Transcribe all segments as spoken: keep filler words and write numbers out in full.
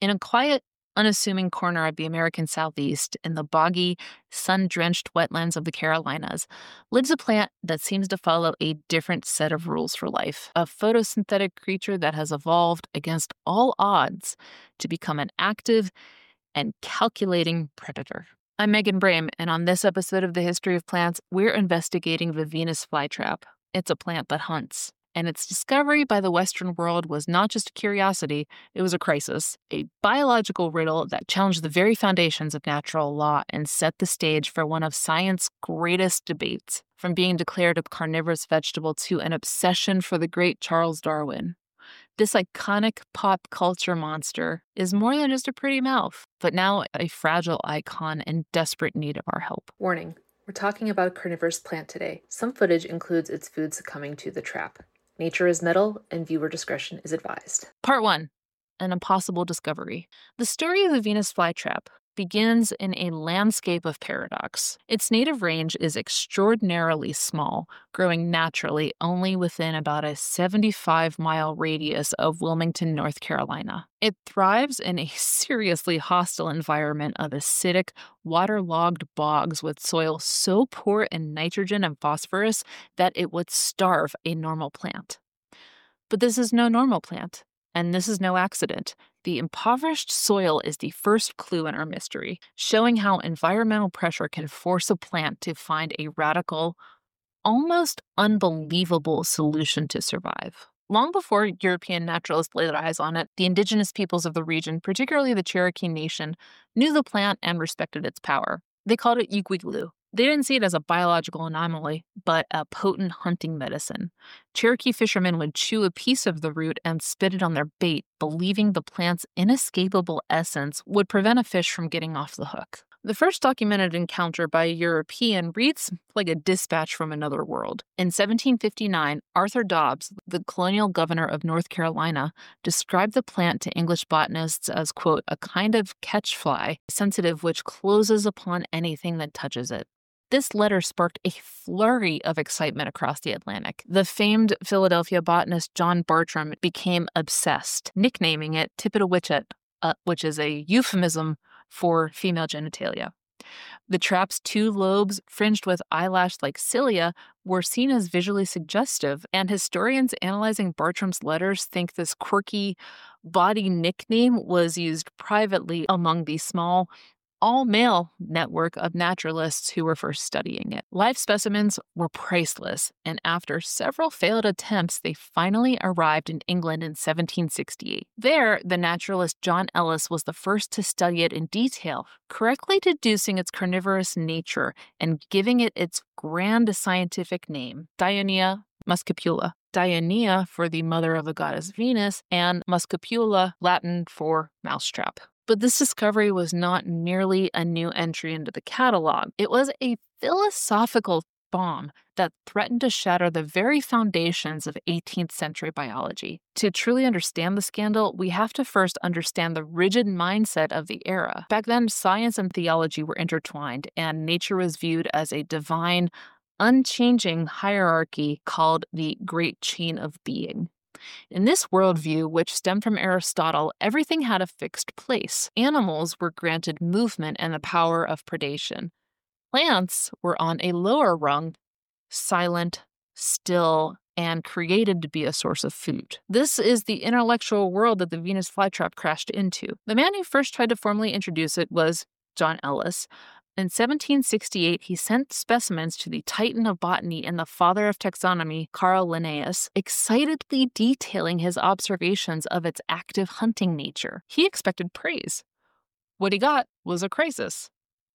In a quiet, unassuming corner of the American Southeast, in the boggy, sun-drenched wetlands of the Carolinas, lives a plant that seems to follow a different set of rules for life, a photosynthetic creature that has evolved against all odds to become an active and calculating predator. I'm Megan Brame, and on this episode of The History of Plants, we're investigating the Venus flytrap. It's a plant that hunts. And its discovery by the Western world was not just a curiosity, it was a crisis, a biological riddle that challenged the very foundations of natural law and set the stage for one of science's greatest debates, from being declared a carnivorous vegetable to an obsession for the great Charles Darwin. This iconic pop culture monster is more than just a pretty mouth, but now a fragile icon in desperate need of our help. Warning, we're talking about a carnivorous plant today. Some footage includes its food succumbing to the trap. Nature is metal, and viewer discretion is advised. Part one, an impossible discovery. The story of the Venus flytrap begins in a landscape of paradox. Its native range is extraordinarily small, growing naturally only within about a seventy-five mile radius of Wilmington, North Carolina. It thrives in a seriously hostile environment of acidic, waterlogged bogs with soil so poor in nitrogen and phosphorus that it would starve a normal plant. But this is no normal plant, and this is no accident. The impoverished soil is the first clue in our mystery, showing how environmental pressure can force a plant to find a radical, almost unbelievable solution to survive. Long before European naturalists laid eyes on it, the indigenous peoples of the region, particularly the Cherokee Nation, knew the plant and respected its power. They called it ukwiglu. They didn't see it as a biological anomaly, but a potent hunting medicine. Cherokee fishermen would chew a piece of the root and spit it on their bait, believing the plant's inescapable essence would prevent a fish from getting off the hook. The first documented encounter by a European reads like a dispatch from another world. In seventeen fifty-nine, Arthur Dobbs, the colonial governor of North Carolina, described the plant to English botanists as, quote, a kind of catchfly, sensitive which closes upon anything that touches it. This letter sparked a flurry of excitement across the Atlantic. The famed Philadelphia botanist John Bartram became obsessed, nicknaming it Tippitawitchet, uh, which is a euphemism for female genitalia. The trap's two lobes, fringed with eyelash-like cilia, were seen as visually suggestive, and historians analyzing Bartram's letters think this quirky body nickname was used privately among the small, all-male network of naturalists who were first studying it. Live specimens were priceless, and after several failed attempts, they finally arrived in England in seventeen sixty-eight. There, the naturalist John Ellis was the first to study it in detail, correctly deducing its carnivorous nature and giving it its grand scientific name, Dionea muscipula. Dionea for the mother of the goddess Venus, and muscipula, Latin for mousetrap. But this discovery was not merely a new entry into the catalog. It was a philosophical bomb that threatened to shatter the very foundations of eighteenth century biology. To truly understand the scandal, we have to first understand the rigid mindset of the era. Back then, science and theology were intertwined, and nature was viewed as a divine, unchanging hierarchy called the Great Chain of Being. In this worldview, which stemmed from Aristotle, everything had a fixed place. Animals were granted movement and the power of predation. Plants were on a lower rung, silent, still, and created to be a source of food. This is the intellectual world that the Venus flytrap crashed into. The man who first tried to formally introduce it was John Ellis. In seventeen sixty-eight, he sent specimens to the titan of botany and the father of taxonomy, Carl Linnaeus, excitedly detailing his observations of its active hunting nature. He expected praise. What he got was a crisis.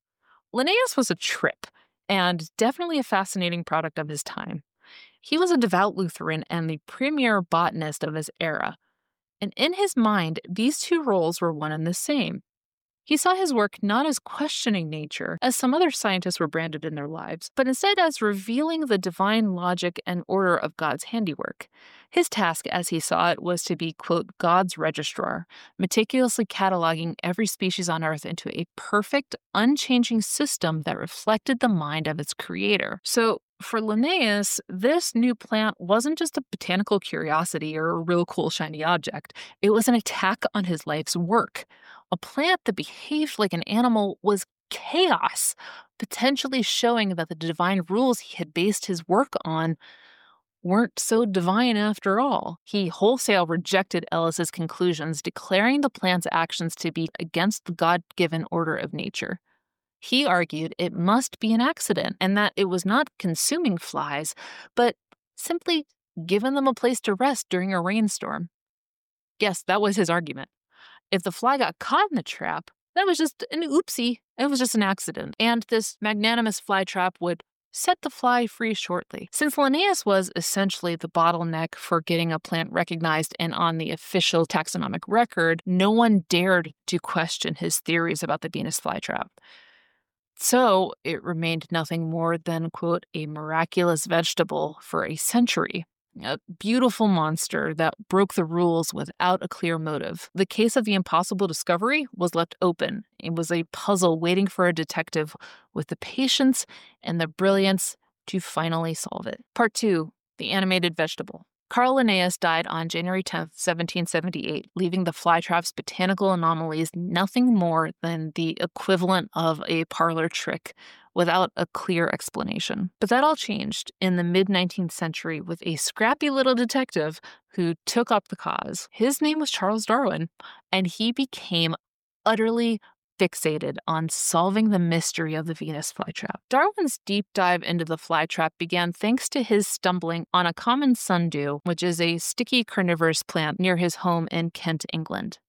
Linnaeus was a trip, and definitely a fascinating product of his time. He was a devout Lutheran and the premier botanist of his era, and in his mind, these two roles were one and the same. He saw his work not as questioning nature, as some other scientists were branded in their lives, but instead as revealing the divine logic and order of God's handiwork. His task, as he saw it, was to be, quote, God's registrar, meticulously cataloging every species on Earth into a perfect, unchanging system that reflected the mind of its creator. So, For Linnaeus, this new plant wasn't just a botanical curiosity or a real cool shiny object. It was an attack on his life's work. A plant that behaved like an animal was chaos, potentially showing that the divine rules he had based his work on weren't so divine after all. He wholesale rejected Ellis's conclusions, declaring the plant's actions to be against the God-given order of nature. He argued it must be an accident and that it was not consuming flies, but simply given them a place to rest during a rainstorm. Yes, that was his argument. If the fly got caught in the trap, that was just an oopsie. It was just an accident. And this magnanimous fly trap would set the fly free shortly. Since Linnaeus was essentially the bottleneck for getting a plant recognized and on the official taxonomic record, no one dared to question his theories about the Venus flytrap. So it remained nothing more than, quote, a miraculous vegetable for a century. A beautiful monster that broke the rules without a clear motive. The case of the impossible discovery was left open. It was a puzzle waiting for a detective with the patience and the brilliance to finally solve it. Part two, the animated vegetable. Carl Linnaeus died on January tenth, seventeen seventy-eight, leaving the flytrap's botanical anomalies nothing more than the equivalent of a parlor trick without a clear explanation. But that all changed in the mid-nineteenth century with a scrappy little detective who took up the cause. His name was Charles Darwin, and he became utterly fixated on solving the mystery of the Venus flytrap. Darwin's deep dive into the flytrap began thanks to his stumbling on a common sundew, which is a sticky carnivorous plant near his home in Kent, England.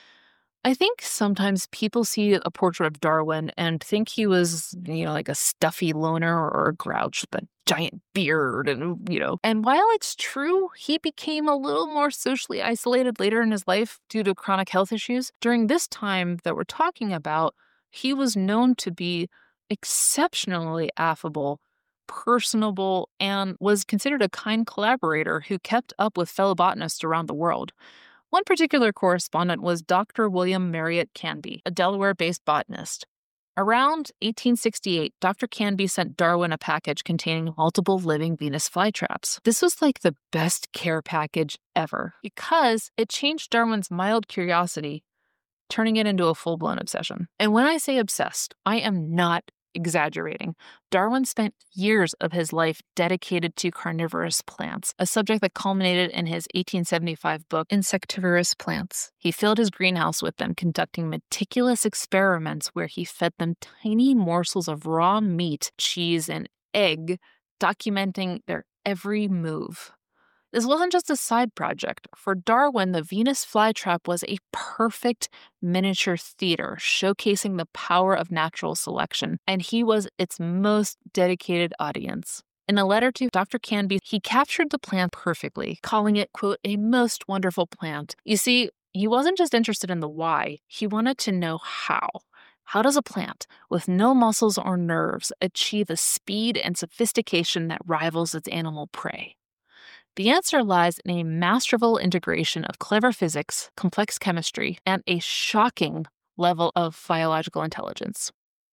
I think sometimes people see a portrait of Darwin and think he was, you know, like a stuffy loner or a grouch with a giant beard and, you know. And while it's true, he became a little more socially isolated later in his life due to chronic health issues. During this time that we're talking about, he was known to be exceptionally affable, personable, and was considered a kind collaborator who kept up with fellow botanists around the world. One particular correspondent was Doctor William Marriott Canby, a Delaware-based botanist. Around eighteen sixty-eight, Doctor Canby sent Darwin a package containing multiple living Venus flytraps. This was like the best care package ever because it changed Darwin's mild curiosity, turning it into a full-blown obsession. And when I say obsessed, I am not exaggerating. Darwin spent years of his life dedicated to carnivorous plants, a subject that culminated in his eighteen seventy-five book, Insectivorous Plants. He filled his greenhouse with them, conducting meticulous experiments where he fed them tiny morsels of raw meat, cheese, and egg, documenting their every move. This wasn't just a side project. For Darwin, the Venus flytrap was a perfect miniature theater, showcasing the power of natural selection, and he was its most dedicated audience. In a letter to Doctor Canby, he captured the plant perfectly, calling it, quote, a most wonderful plant. You see, he wasn't just interested in the why, he wanted to know how. How does a plant, with no muscles or nerves, achieve a speed and sophistication that rivals its animal prey? The answer lies in a masterful integration of clever physics, complex chemistry, and a shocking level of biological intelligence.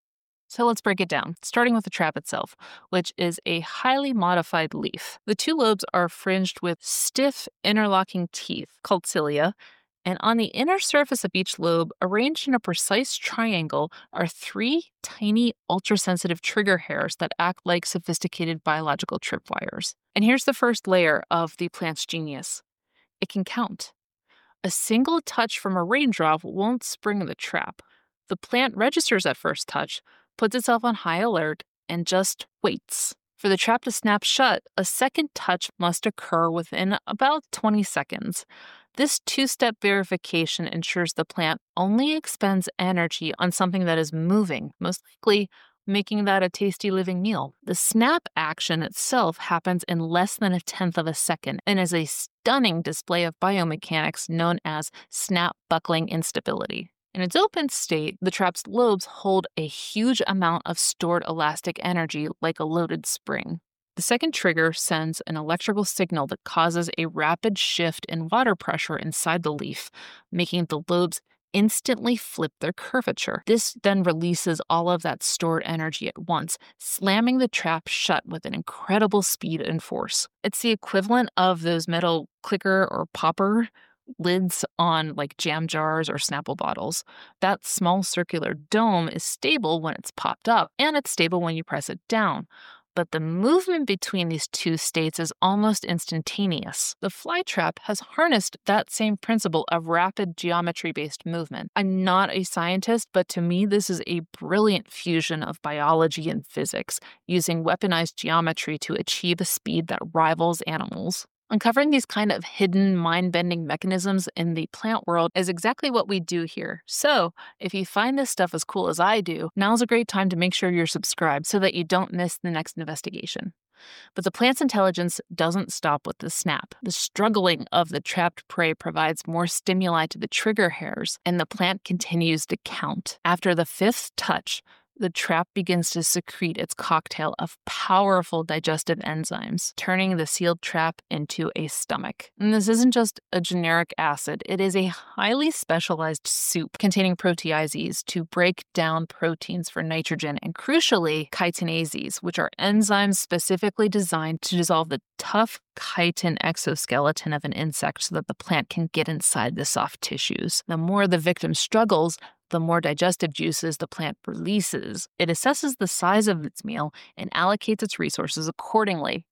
So let's break it down, starting with the trap itself, which is a highly modified leaf. The two lobes are fringed with stiff, interlocking teeth called cilia, and on the inner surface of each lobe, arranged in a precise triangle, are three tiny, ultra-sensitive trigger hairs that act like sophisticated biological tripwires. And here's the first layer of the plant's genius. It can count. A single touch from a raindrop won't spring the trap. The plant registers at first touch, puts itself on high alert, and just waits. For the trap to snap shut, a second touch must occur within about twenty seconds. This two-step verification ensures the plant only expends energy on something that is moving, most likely making that a tasty living meal. The snap action itself happens in less than a tenth of a second and is a stunning display of biomechanics known as snap buckling instability. In its open state, the trap's lobes hold a huge amount of stored elastic energy like a loaded spring. The second trigger sends an electrical signal that causes a rapid shift in water pressure inside the leaf, making the lobes instantly flip their curvature. This then releases all of that stored energy at once, slamming the trap shut with an incredible speed and force. It's the equivalent of those metal clicker or popper lids on like jam jars or Snapple bottles. That small circular dome is stable when it's popped up, and it's stable when you press it down. But the movement between these two states is almost instantaneous. The fly trap has harnessed that same principle of rapid geometry-based movement. I'm not a scientist, but to me this is a brilliant fusion of biology and physics, using weaponized geometry to achieve a speed that rivals animals. Uncovering these kind of hidden, mind-bending mechanisms in the plant world is exactly what we do here. So, if you find this stuff as cool as I do, now's a great time to make sure you're subscribed so that you don't miss the next investigation. But the plant's intelligence doesn't stop with the snap. The struggling of the trapped prey provides more stimuli to the trigger hairs, and the plant continues to count. After the fifth touch, the trap begins to secrete its cocktail of powerful digestive enzymes, turning the sealed trap into a stomach. And this isn't just a generic acid, it is a highly specialized soup containing proteases to break down proteins for nitrogen and, crucially, chitinases, which are enzymes specifically designed to dissolve the tough chitin exoskeleton of an insect so that the plant can get inside the soft tissues. The more the victim struggles, the more digestive juices the plant releases. It assesses the size of its meal and allocates its resources accordingly.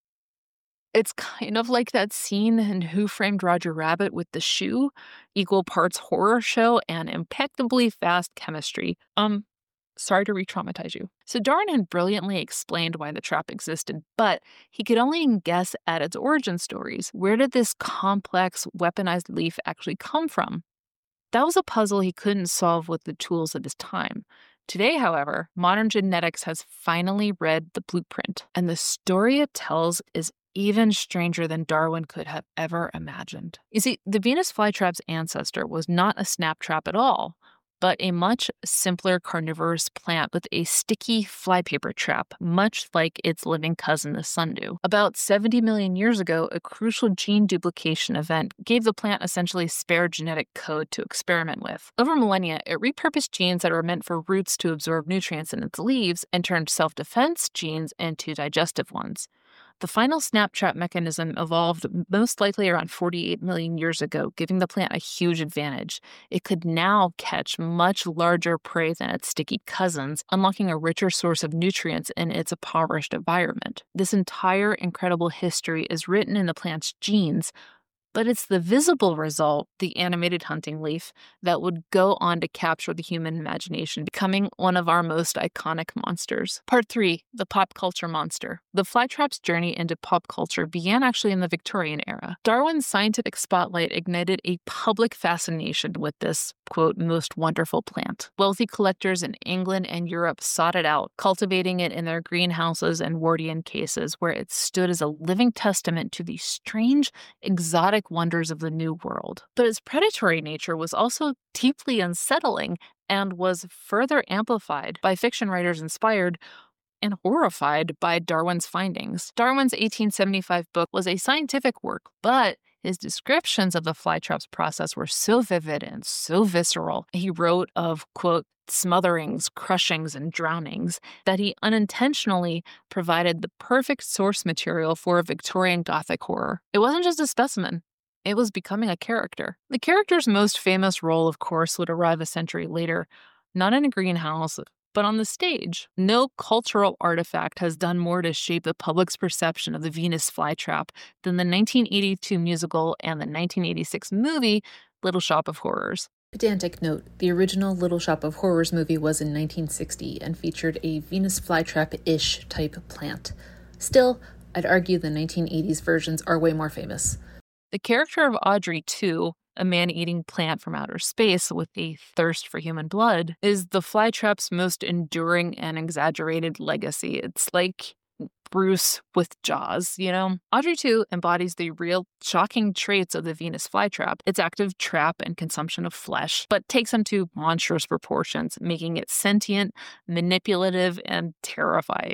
It's kind of like that scene in Who Framed Roger Rabbit with the shoe, equal parts horror show and impeccably fast chemistry. Um, sorry to re-traumatize you. So Darwin had brilliantly explained why the trap existed, but he could only guess at its origin stories. Where did this complex, weaponized leaf actually come from? That was a puzzle he couldn't solve with the tools of his time. Today, however, modern genetics has finally read the blueprint, and the story it tells is even stranger than Darwin could have ever imagined. You see, the Venus flytrap's ancestor was not a snap trap at all, but a much simpler carnivorous plant with a sticky flypaper trap, much like its living cousin, the sundew. About seventy million years ago, a crucial gene duplication event gave the plant essentially spare genetic code to experiment with. Over millennia, it repurposed genes that were meant for roots to absorb nutrients in its leaves and turned self-defense genes into digestive ones. The final snap trap mechanism evolved most likely around forty-eight million years ago, giving the plant a huge advantage. It could now catch much larger prey than its sticky cousins, unlocking a richer source of nutrients in its impoverished environment. This entire incredible history is written in the plant's genes, but it's the visible result, the animated hunting leaf, that would go on to capture the human imagination, becoming one of our most iconic monsters. Part three, the pop culture monster. The flytrap's journey into pop culture began actually in the Victorian era. Darwin's scientific spotlight ignited a public fascination with this, quote, most wonderful plant. Wealthy collectors in England and Europe sought it out, cultivating it in their greenhouses and Wardian cases, where it stood as a living testament to the strange, exotic wonders of the New World. But its predatory nature was also deeply unsettling and was further amplified by fiction writers inspired and horrified by Darwin's findings. Darwin's eighteen seventy-five book was a scientific work, but his descriptions of the flytrap's process were so vivid and so visceral. He wrote of, quote, smotherings, crushings, and drownings, that he unintentionally provided the perfect source material for a Victorian Gothic horror. It wasn't just a specimen. It was becoming a character. The character's most famous role, of course, would arrive a century later, not in a greenhouse, but on the stage. No cultural artifact has done more to shape the public's perception of the Venus flytrap than the nineteen eighty-two musical and the nineteen eighty-six movie Little Shop of Horrors. Pedantic note, the original Little Shop of Horrors movie was in nineteen sixty and featured a Venus flytrap-ish type plant. Still, I'd argue the nineteen eighties versions are way more famous. The character of Audrey two, a man-eating plant from outer space with a thirst for human blood, is the flytrap's most enduring and exaggerated legacy. It's like Bruce with Jaws, you know? Audrey two embodies the real shocking traits of the Venus flytrap, its active trap and consumption of flesh, but takes them to monstrous proportions, making it sentient, manipulative, and terrifying.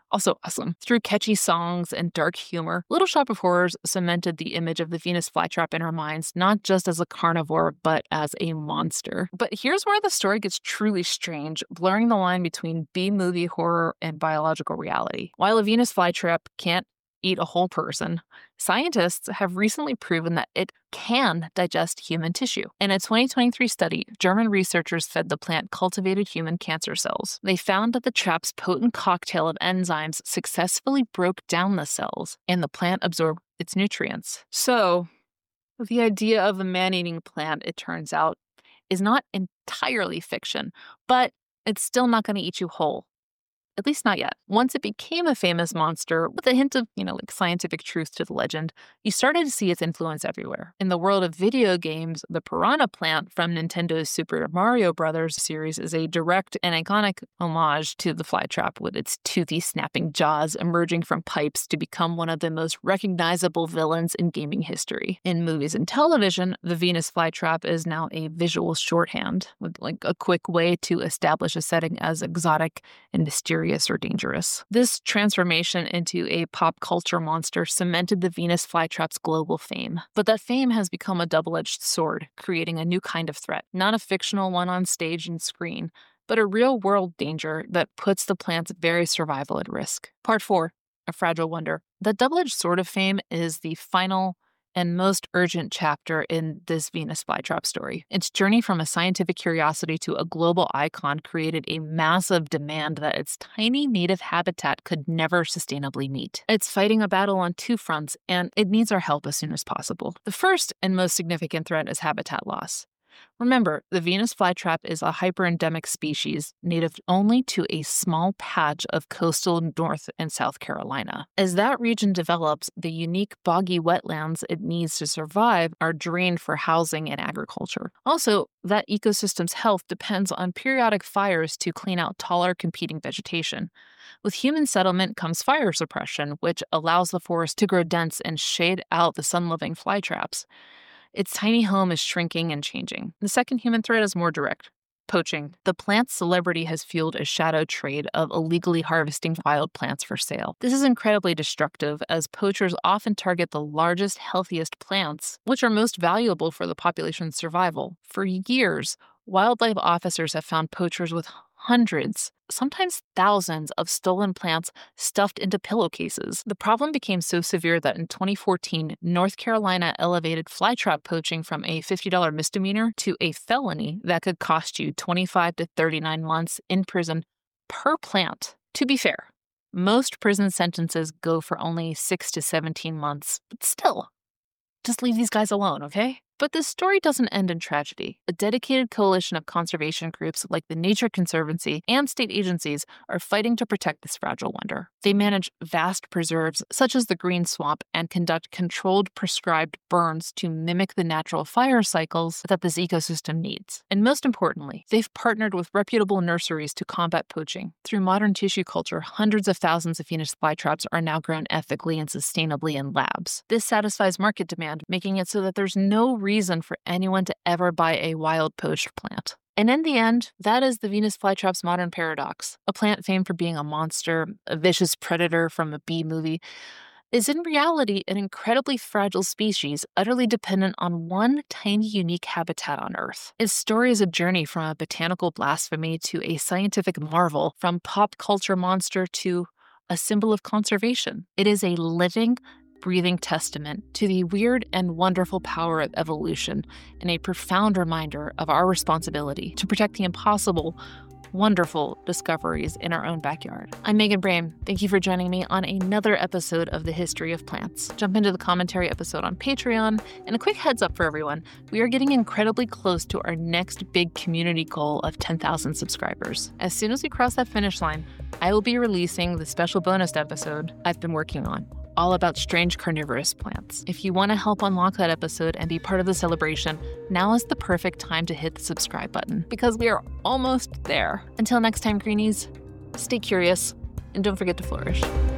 Also awesome. Through catchy songs and dark humor, Little Shop of Horrors cemented the image of the Venus flytrap in our minds, not just as a carnivore, but as a monster. But here's where the story gets truly strange, blurring the line between B-movie horror and biological reality. While a Venus flytrap can't eat a whole person, scientists have recently proven that it can digest human tissue. In a twenty twenty-three study, German researchers fed the plant cultivated human cancer cells. They found that the trap's potent cocktail of enzymes successfully broke down the cells, and the plant absorbed its nutrients. So, the idea of a man-eating plant, it turns out, is not entirely fiction, but it's still not going to eat you whole. At least not yet. Once it became a famous monster, with a hint of, you know, like scientific truth to the legend, you started to see its influence everywhere. In the world of video games, the piranha plant from Nintendo's Super Mario Bros. Series is a direct and iconic homage to the flytrap, with its toothy, snapping jaws emerging from pipes to become one of the most recognizable villains in gaming history. In movies and television, the Venus flytrap is now a visual shorthand, with like a quick way to establish a setting as exotic and mysterious or dangerous. This transformation into a pop culture monster cemented the Venus flytrap's global fame. But that fame has become a double-edged sword, creating a new kind of threat, not a fictional one on stage and screen, but a real-world danger that puts the plant's very survival at risk. Part four, A Fragile Wonder. The double-edged sword of fame is the final and most urgent chapter in this Venus flytrap story. Its journey from a scientific curiosity to a global icon created a massive demand that its tiny native habitat could never sustainably meet. It's fighting a battle on two fronts, and it needs our help as soon as possible. The first and most significant threat is habitat loss. Remember, the Venus flytrap is a hyperendemic species native only to a small patch of coastal North and South Carolina. As that region develops, the unique boggy wetlands it needs to survive are drained for housing and agriculture. Also, that ecosystem's health depends on periodic fires to clean out taller competing vegetation. With human settlement comes fire suppression, which allows the forest to grow dense and shade out the sun-loving flytraps. Its tiny home is shrinking and changing. The second human threat is more direct. Poaching. The plant's celebrity has fueled a shadow trade of illegally harvesting wild plants for sale. This is incredibly destructive, as poachers often target the largest, healthiest plants, which are most valuable for the population's survival. For years, wildlife officers have found poachers with hundreds, sometimes thousands, of stolen plants stuffed into pillowcases. The problem became so severe that in twenty fourteen, North Carolina elevated flytrap poaching from a fifty dollars misdemeanor to a felony that could cost you twenty-five to thirty-nine months in prison per plant. To be fair, most prison sentences go for only six to seventeen months, but still, just leave these guys alone, okay? But this story doesn't end in tragedy. A dedicated coalition of conservation groups like the Nature Conservancy and state agencies are fighting to protect this fragile wonder. They manage vast preserves, such as the Green Swamp, and conduct controlled prescribed burns to mimic the natural fire cycles that this ecosystem needs. And most importantly, they've partnered with reputable nurseries to combat poaching. Through modern tissue culture, hundreds of thousands of Venus flytraps are now grown ethically and sustainably in labs. This satisfies market demand, making it so that there's no reason for anyone to ever buy a wild poached plant. And in the end, that is the Venus flytrap's modern paradox. A plant famed for being a monster, a vicious predator from a B-movie, is in reality an incredibly fragile species utterly dependent on one tiny unique habitat on Earth. Its story is a journey from a botanical blasphemy to a scientific marvel, from pop culture monster to a symbol of conservation. It is a living, breathing testament to the weird and wonderful power of evolution, and a profound reminder of our responsibility to protect the impossible, wonderful discoveries in our own backyard. I'm Megan Brame. Thank you for joining me on another episode of The History of Plants. Jump into the commentary episode on Patreon, and a quick heads up for everyone, we are getting incredibly close to our next big community goal of ten thousand subscribers. As soon as we cross that finish line, I will be releasing the special bonus episode I've been working on, all about strange carnivorous plants. If you want to help unlock that episode and be part of the celebration, now is the perfect time to hit the subscribe button, because we are almost there. Until next time, Greenies, stay curious and don't forget to flourish.